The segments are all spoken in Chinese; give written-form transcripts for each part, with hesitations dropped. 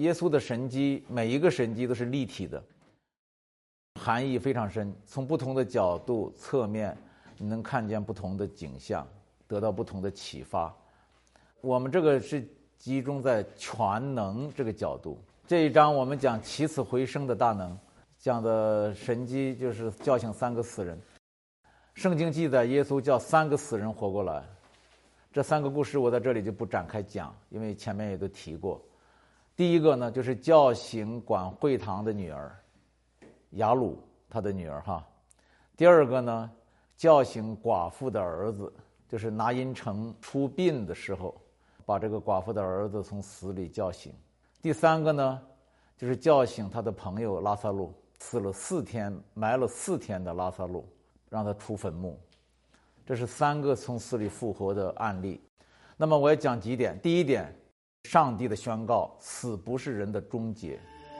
耶稣的神迹，每一个神迹都是立体的，含义非常深，从不同的角度侧面你能看见不同的景象，得到不同的启发。我们这个是集中在全能这个角度。这一章我们讲起死回生的大能，讲的神迹就是叫醒3个死人。圣经记载耶稣叫3个死人活过来，这3个故事我在这里就不展开讲，因为前面也都提过。第一个呢，就是叫醒管会堂的女儿雅鲁，他的女儿哈。第二个呢，叫醒寡妇的儿子，就是拿因城出殡的时候，把这个寡妇的儿子从死里叫醒。第三个呢，就是叫醒他的朋友拉撒路，死了4天，埋了4天的拉撒路，让他出坟墓。这是3个从死里复活的案例。那么我也讲几点。第一点，上帝的宣告，死不是人的终结。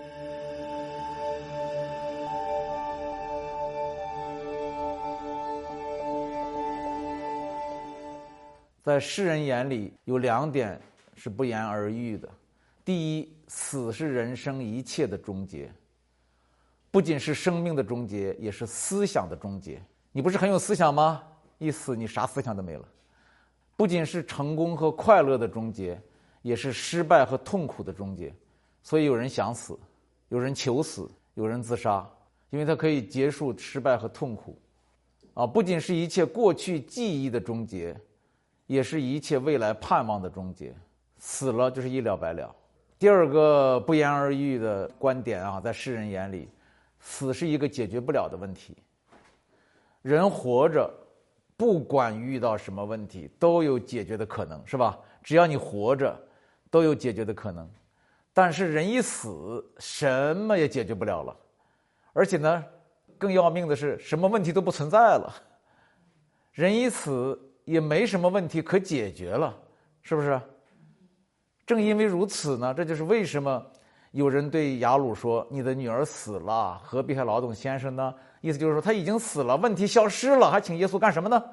在世人眼里有2点是不言而喻的。第一，死是人生一切的终结，不仅是生命的终结，也是思想的终结。你不是很有思想吗？一死你啥思想都没了。不仅是成功和快乐的终结，也是失败和痛苦的终结。所以有人想死，有人求死，有人自杀，因为它可以结束失败和痛苦。不仅是一切过去记忆的终结，也是一切未来盼望的终结。死了就是一了百了。第二个不言而喻的观点在世人眼里，死是一个解决不了的问题。人活着，不管遇到什么问题，都有解决的可能，是吧？只要你活着，都有解决的可能。但是人一死，什么也解决不了了。而且呢，更要命的是，什么问题都不存在了。人一死，也没什么问题可解决了，是不是？正因为如此呢，这就是为什么有人对雅鲁说：“你的女儿死了，何必还劳动先生呢？”意思就是说，他已经死了，问题消失了，还请耶稣干什么呢？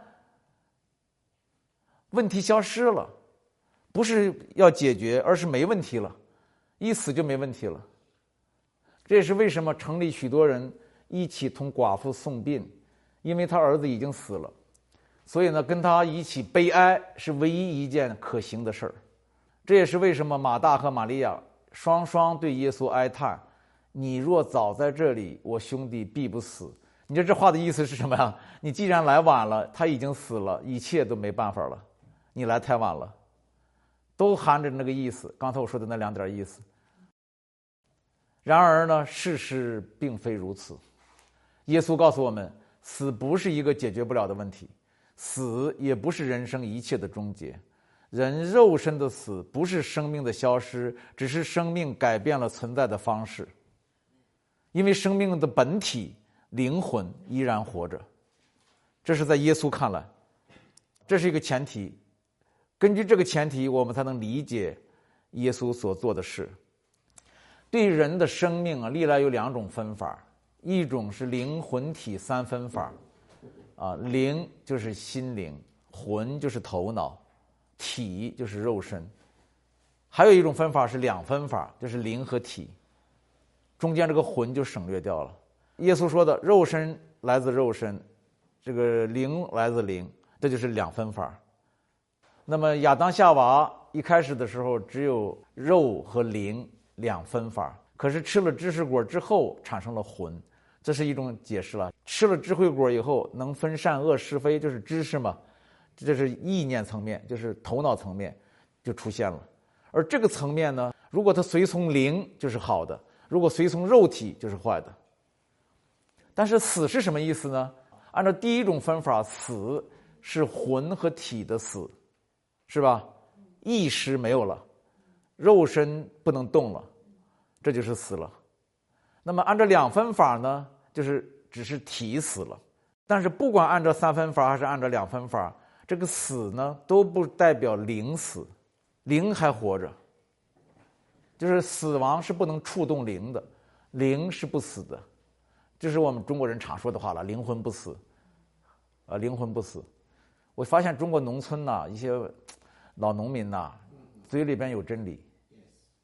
问题消失了，不是要解决，而是没问题了，一死就没问题了。这也是为什么城里许多人一起同寡妇送殡，因为他儿子已经死了，所以呢，跟他一起悲哀是唯一一件可行的事儿。这也是为什么马大和玛利亚双双对耶稣哀叹：“你若早在这里，我兄弟必不死。”你知道这话的意思是什么呀？你既然来晚了，他已经死了，一切都没办法了，你来太晚了，都含着那个意思。刚才我说的那2点意思。然而呢，事实并非如此。耶稣告诉我们，死不是一个解决不了的问题，死也不是人生一切的终结。人肉身的死不是生命的消失，只是生命改变了存在的方式。因为生命的本体灵魂依然活着，这是在耶稣看来，这是一个前提。根据这个前提，我们才能理解耶稣所做的事。对人的生命历来有2种分法，一种是灵魂体3分法，灵就是心灵，魂就是头脑，体就是肉身。还有一种分法是2分法，就是灵和体，中间这个魂就省略掉了。耶稣说的肉身来自肉身，这个灵来自灵，这就是2分法。那么亚当夏娃一开始的时候只有肉和灵2分法，可是吃了知识果之后产生了魂，这是一种解释了。吃了智慧果以后能分善恶是非，就是知识嘛，这是意念层面，就是头脑层面就出现了。而这个层面呢，如果它随从灵就是好的，如果随从肉体就是坏的。但是死是什么意思呢？按照第一种分法，死是魂和体的死，是吧？意识没有了，肉身不能动了，这就是死了。那么按照2分法呢，就是只是体死了。但是不管按照3分法还是按照2分法，这个死呢都不代表灵死，灵还活着。就是死亡是不能触动灵的，灵是不死的。这是我们中国人常说的话了，灵魂不死，灵魂不死。我发现中国农村一些老农民嘴里边有真理，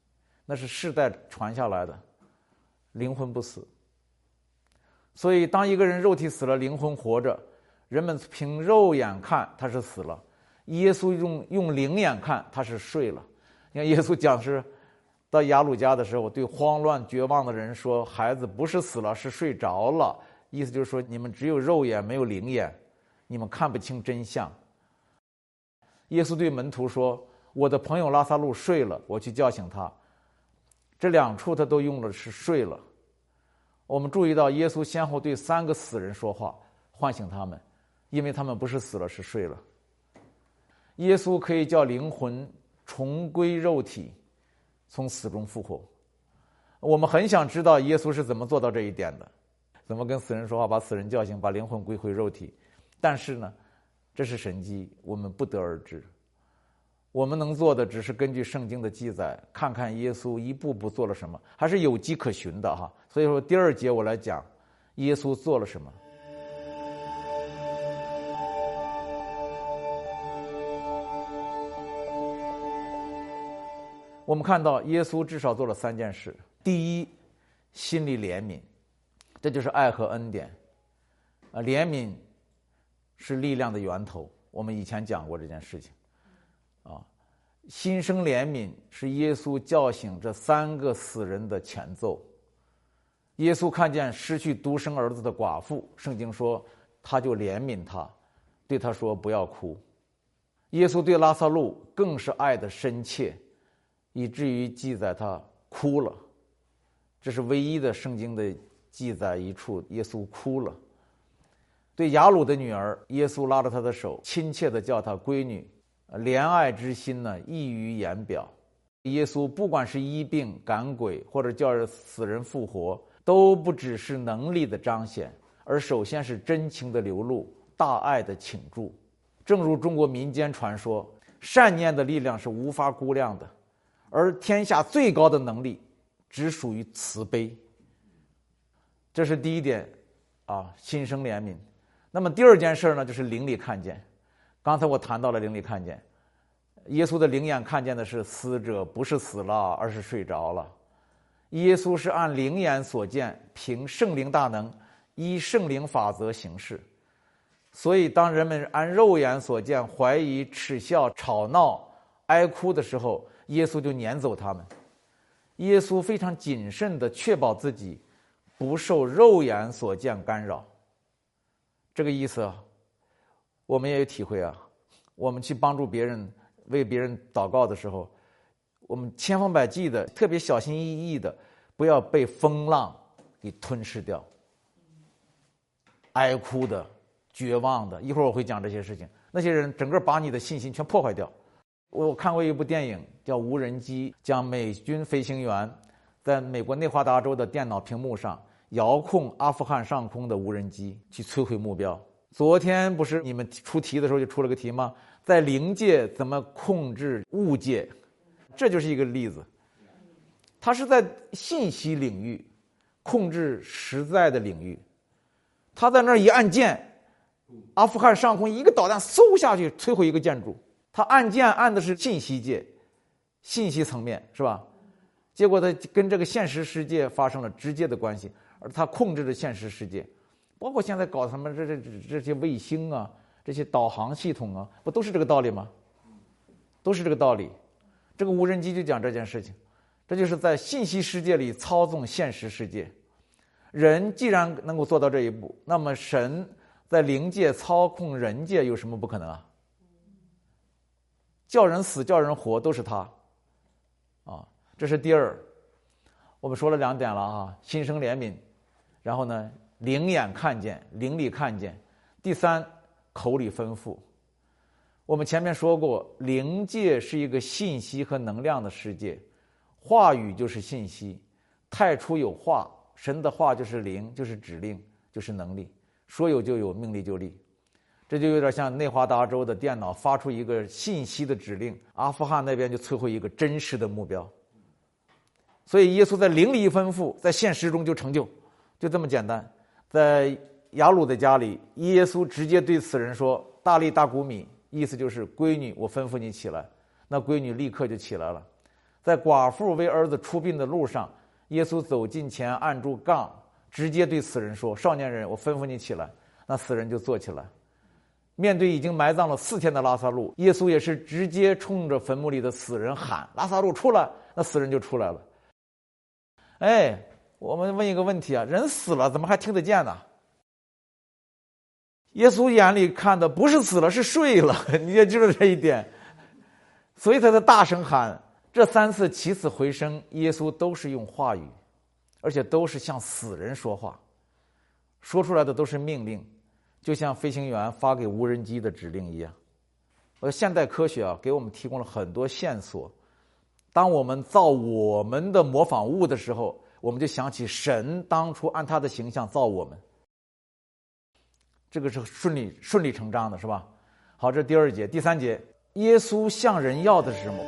那是世代传下来的，灵魂不死。所以当一个人肉体死了，灵魂活着，人们凭肉眼看他是死了，耶稣用灵眼看他是睡了。你看耶稣讲是到雅鲁家的时候，对慌乱绝望的人说，孩子不是死了，是睡着了。意思就是说，你们只有肉眼没有灵眼，你们看不清真相。耶稣对门徒说，我的朋友拉撒路睡了，我去叫醒他。这两处他都用的是睡了。我们注意到耶稣先后对3个死人说话，唤醒他们，因为他们不是死了，是睡了。耶稣可以叫灵魂重归肉体，从死中复活。我们很想知道耶稣是怎么做到这一点的，怎么跟死人说话，把死人叫醒，把灵魂归回肉体。但是呢，这是神迹，我们不得而知。我们能做的只是根据圣经的记载，看看耶稣一步步做了什么，还是有迹可循的哈。所以说第2节我来讲耶稣做了什么。我们看到耶稣至少做了3件事。第一，心里怜悯，这就是爱和恩典。怜悯是力量的源头，我们以前讲过这件事情。心生怜悯是耶稣叫醒这3个死人的前奏。耶稣看见失去独生儿子的寡妇，圣经说他就怜悯他，对他说不要哭。耶稣对拉撒路更是爱的深切，以至于记载他哭了。这是唯一的圣经的记载一处耶稣哭了。对雅鲁的女儿，耶稣拉着她的手，亲切地叫她闺女，怜爱之心呢溢于言表。耶稣不管是医病赶鬼，或者叫死人复活，都不只是能力的彰显，而首先是真情的流露，大爱的倾注。正如中国民间传说，善念的力量是无法估量的，而天下最高的能力只属于慈悲。这是第一点心生怜悯。那么第2件事呢，就是灵里看见。刚才我谈到了灵里看见，耶稣的灵眼看见的是死者不是死了，而是睡着了。耶稣是按灵眼所见，凭圣灵大能，依圣灵法则行事。所以当人们按肉眼所见怀疑、耻笑、吵闹、哀哭的时候，耶稣就撵走他们。耶稣非常谨慎地确保自己不受肉眼所见干扰。这个意思我们也有体会我们去帮助别人、为别人祷告的时候，我们千方百计的、特别小心翼翼的，不要被风浪给吞噬掉。哀哭的、绝望的，一会儿我会讲这些事情，那些人整个把你的信心全破坏掉。我看过一部电影叫《无人机》，讲美军飞行员在美国内华达州的电脑屏幕上遥控阿富汗上空的无人机去摧毁目标。昨天不是你们出题的时候就出了个题吗？在灵界怎么控制物界？这就是一个例子。它是在信息领域控制实在的领域。他在那儿一按键，阿富汗上空一个导弹嗖下去摧毁一个建筑。他按键按的是信息界、信息层面，是吧？结果他跟这个现实世界发生了直接的关系，而他控制着现实世界，包括现在搞什么这些卫星这些导航系统不都是这个道理吗？都是这个道理。这个无人机就讲这件事情，这就是在信息世界里操纵现实世界。人既然能够做到这一步，那么神在灵界操控人界有什么不可能叫人死叫人活都是他这是第2。我们说了2点了心生怜悯，然后呢灵眼看见，灵里看见。第3，口里吩咐。我们前面说过，灵界是一个信息和能量的世界，话语就是信息，太初有话，神的话就是灵，就是指令，就是能力，说有就有，命立就立。这就有点像内华达州的电脑发出一个信息的指令，阿富汗那边就摧毁一个真实的目标。所以耶稣在灵里一吩咐，在现实中就成就，就这么简单。在雅鲁的家里，耶稣直接对此人说：“大利大古米”，意思就是闺女，我吩咐你起来。那闺女立刻就起来了。 在寡妇为儿子出殡的路上，耶稣走近前按住杠，直接对死人说：少年人，我吩咐你起来。那死人就坐起来。面对已经埋葬了4天的拉撒路，耶稣也是直接冲着坟墓里的死人喊：拉撒路出来！那死人就出来了。我们问一个问题啊，人死了怎么还听得见呢？耶稣眼里看的不是死了，是睡了，你也知道这一点。所以他在大声喊。这3次起死回生，耶稣都是用话语，而且都是向死人说话，说出来的都是命令，就像飞行员发给无人机的指令一样。现代科学给我们提供了很多线索。当我们造我们的模仿物的时候，我们就想起神当初按他的形象造我们，这个是顺理成章的，是吧？好，这第2节。第3节，耶稣向人要的是什么？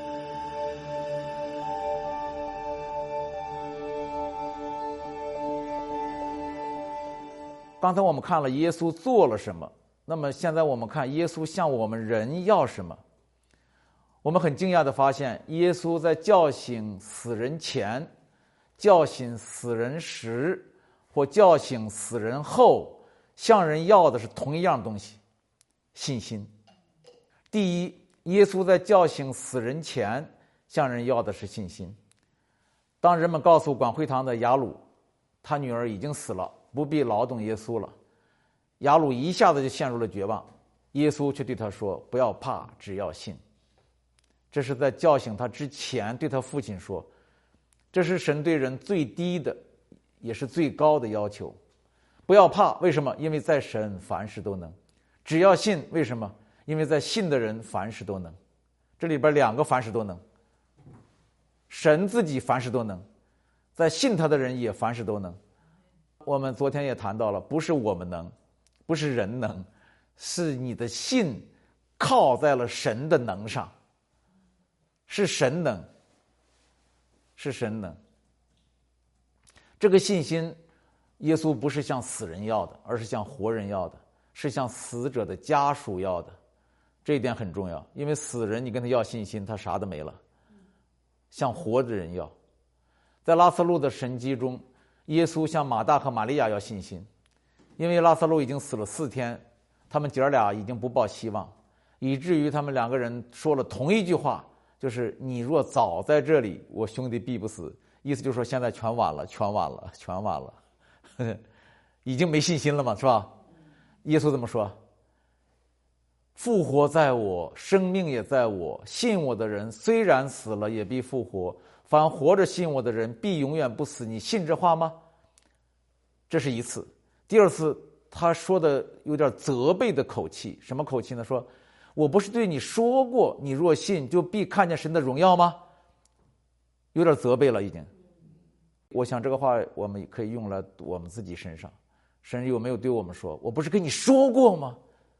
刚才我们看了耶稣做了什么，那么现在我们看耶稣向我们人要什么。我们很惊讶地发现，耶稣在叫醒死人前、叫醒死人时或叫醒死人后，向人要的是同一样东西：信心。第一，耶稣在叫醒死人前向人要的是信心。当人们告诉管会堂的雅鲁，他女儿已经死了，不必劳动耶稣了，雅鲁一下子就陷入了绝望。耶稣却对他说：不要怕，只要信。这是在叫醒他之前对他父亲说，这是神对人最低的也是最高的要求。不要怕，为什么？因为在神凡事都能。只要信，为什么？因为在信的人凡事都能。这里边2个凡事都能，神自己凡事都能，在信他的人也凡事都能。我们昨天也谈到了，不是我们能，不是人能，是你的信靠在了神的能上，是神能，是神能。这个信心，耶稣不是向死人要的，而是向活人要的，是向死者的家属要的。这一点很重要，因为死人你跟他要信心，他啥都没了。向活的人要。在拉撒路的神迹中，耶稣向马大和玛利亚要信心，因为拉撒路已经死了4天，他们姐俩已经不抱希望，以至于他们2个人说了同一句话，就是你若早在这里，我兄弟必不死。意思就是说现在全晚了，全晚了，全晚了，已经没信心了嘛，是吧？耶稣怎么说？复活在我，生命也在我，信我的人虽然死了也必复活，凡活着信我的人必永远不死。你信这话吗？这是一次。第2次他说的有点责备的口气，什么口气呢？说我不是对你说过，你若信就必看见神的荣耀吗？有点责备了已经。我想这个话我们可以用来我们自己身上。神有没有对我们说，我不是跟你说过吗？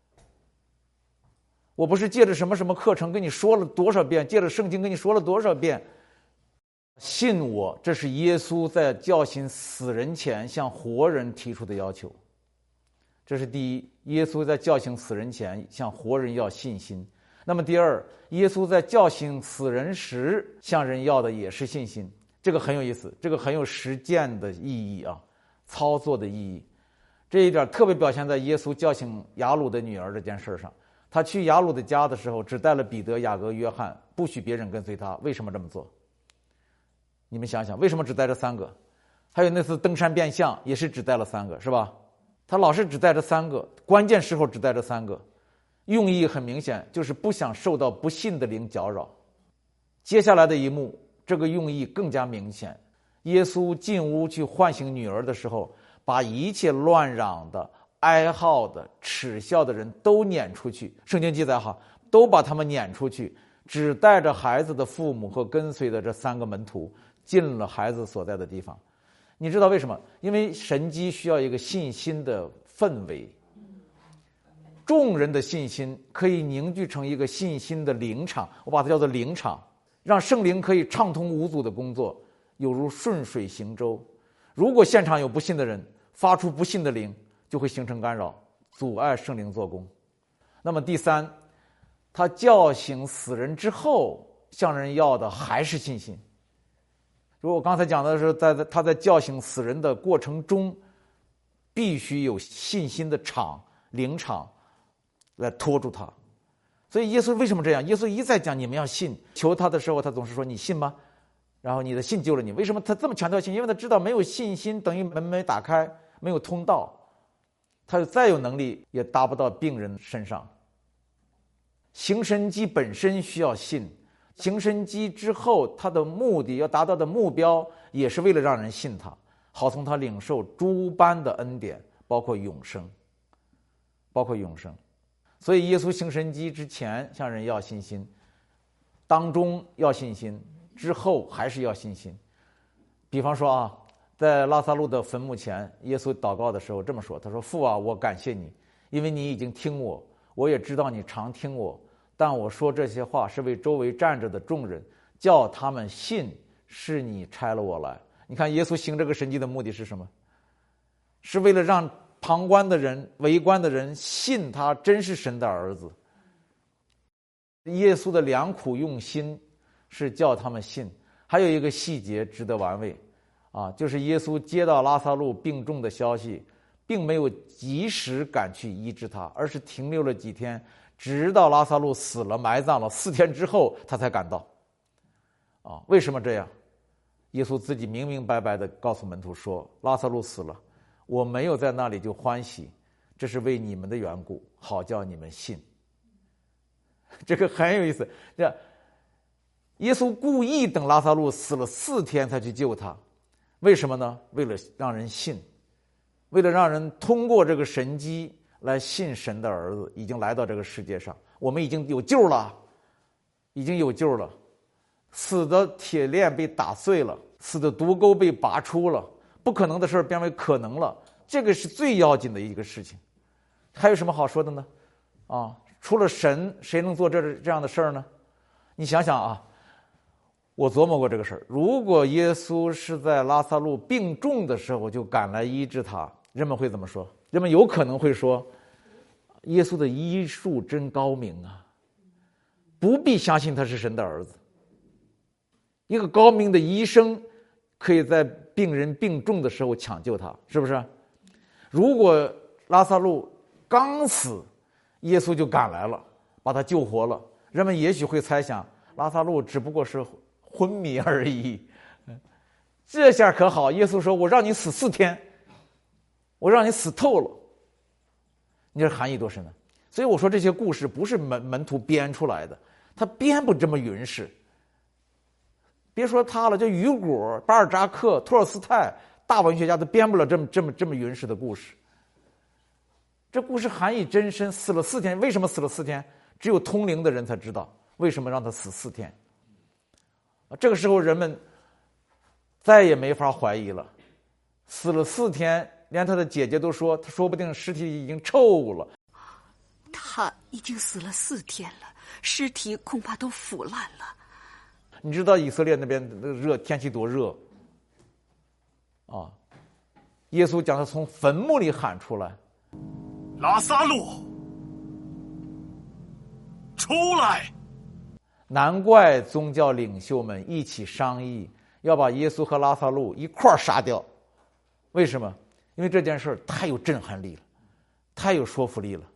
我不是借着什么什么课程跟你说了多少遍，借着圣经跟你说了多少遍，信我。这是耶稣在叫醒死人前向活人提出的要求。这是第一，耶稣在叫醒死人前向活人要信心。那么第2，耶稣在叫醒死人时向人要的也是信心。这个很有意思，这个很有实践的意义啊，操作的意义。这一点特别表现在耶稣叫醒雅鲁的女儿这件事上。他去雅鲁的家的时候，只带了彼得、雅各、约翰，不许别人跟随他。为什么这么做？你们想想，为什么只带这3个？还有那次登山变相，也是只带了3个，是吧？他老是只带着3个，关键时候只带着3个，用意很明显，就是不想受到不信的灵搅扰。接下来的一幕，这个用意更加明显。耶稣进屋去唤醒女儿的时候，把一切乱嚷的、哀号的、耻笑的人都撵出去。圣经记载都把他们撵出去，只带着孩子的父母和跟随的这3个门徒进了孩子所在的地方。你知道为什么？因为神迹需要一个信心的氛围，众人的信心可以凝聚成一个信心的灵场，我把它叫做灵场，让圣灵可以畅通无阻的工作，有如顺水行舟。如果现场有不信的人发出不信的灵，就会形成干扰，阻碍圣灵做工。那么第3，他叫醒死人之后向人要的还是信心。 如果我刚才讲的是他在叫醒死人的过程中，必须有信心的灵场来拖住他。所以耶稣为什么这样？耶稣一再讲你们要信，求他的时候他总是说你信吗？然后你的信救了你。为什么他这么强调信？因为他知道没有信心等于门没打开，没有通道，他再有能力也达不到病人身上。行神迹本身需要信，行神迹之后他的目的要达到的目标也是为了让人信他，好从他领受诸般的恩典，包括永生。所以耶稣行神迹之前向人要信心，当中要信心，之后还是要信心。比方说在拉萨路的坟墓前，耶稣祷告的时候这么说，他说：父啊，我感谢你，因为你已经听我，我也知道你常听我，但我说这些话是为周围站着的众人，叫他们信是你差了我来。你看耶稣行这个神迹的目的是什么？是为了让旁观的人、围观的人信他真是神的儿子。耶稣的良苦用心是叫他们信。还有一个细节值得玩味就是耶稣接到拉萨路病重的消息，并没有及时赶去医治他，而是停留了几天，直到拉萨路死了埋葬了4天之后他才赶到。为什么这样？耶稣自己明明白白地告诉门徒说，拉萨路死了，我没有在那里就欢喜，这是为你们的缘故，好叫你们信。这个很有意思，耶稣故意等拉萨路死了4天才去救他，为什么呢？为了让人信，为了让人通过这个神迹来信神的儿子已经来到这个世界上，我们已经有救了，死的铁链被打碎了，死的毒钩被拔出了，不可能的事变为可能了，这个是最要紧的一个事情。还有什么好说的呢？除了神，谁能做这样的事儿呢？你想想我琢磨过这个事儿。如果耶稣是在拉萨路病重的时候就赶来医治他，人们会怎么说？人们有可能会说，耶稣的医术真高明不必相信他是神的儿子。一个高明的医生可以在病人病重的时候抢救他，是不是？如果拉萨路刚死，耶稣就赶来了，把他救活了，人们也许会猜想拉萨路只不过是昏迷而已。这下可好，耶稣说，我让你死4天，我让你死透了。你这含义多深呢？所以我说这些故事不是门徒编出来的，他编不这么匀实。别说他了，就雨果、巴尔扎克、托尔斯泰，大文学家都编不了这么匀实的故事。这故事含义真深。死了4天，为什么死了4天？只有通灵的人才知道为什么让他死4天。这个时候人们再也没法怀疑了。死了4天，连他的姐姐都说，他说不定尸体已经臭了。 他已经死了4天了，尸体恐怕都腐烂了。 你知道以色列那边天气多热耶稣将他从坟墓里喊出来， 拉撒路出来。 难怪宗教领袖们一起商议要把耶稣和拉撒路一块儿杀掉。为什么？因为这件事太有震撼力了，太有说服力了。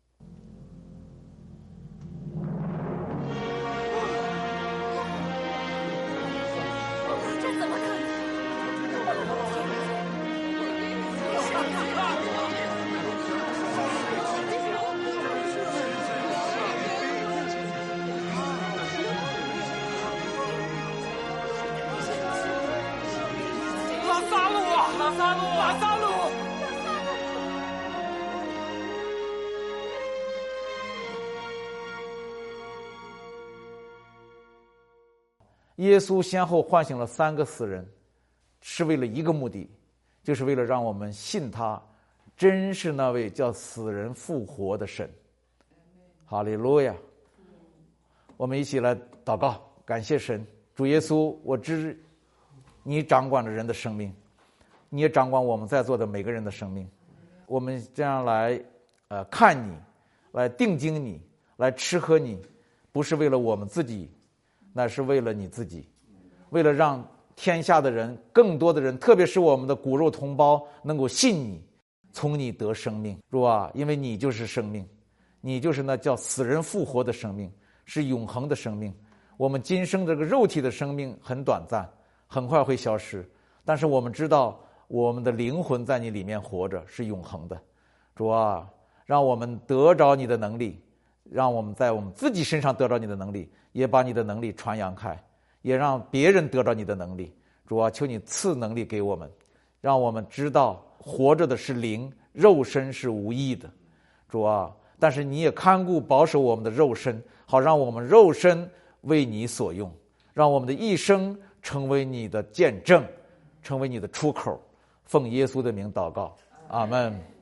拉萨路！ 耶稣先后唤醒了3个死人，是为了一个目的，就是为了让我们信他真是那位叫死人复活的神。哈利路亚！我们一起来祷告，感谢神。主耶稣，我知你掌管着人的生命，你也掌管我们在座的每个人的生命。我们这样来看你，来定睛你，来吃喝你，不是为了我们自己，乃是为了你自己，为了让天下的人，更多的人，特别是我们的骨肉同胞，能够信你，从你得生命。主啊，因为你就是生命，你就是那叫死人复活的生命，是永恒的生命。我们今生这个肉体的生命很短暂，很快会消失，但是我们知道我们的灵魂在你里面活着，是永恒的。主啊，让我们得着你的能力，让我们在我们自己身上得着你的能力，也把你的能力传扬开，也让别人得着你的能力。主啊，求你赐能力给我们，让我们知道活着的是灵，肉身是无益的。主啊，但是你也看顾保守我们的肉身，好让我们肉身为你所用，让我们的一生成为你的见证，成为你的出口。奉耶稣的名祷告，阿们。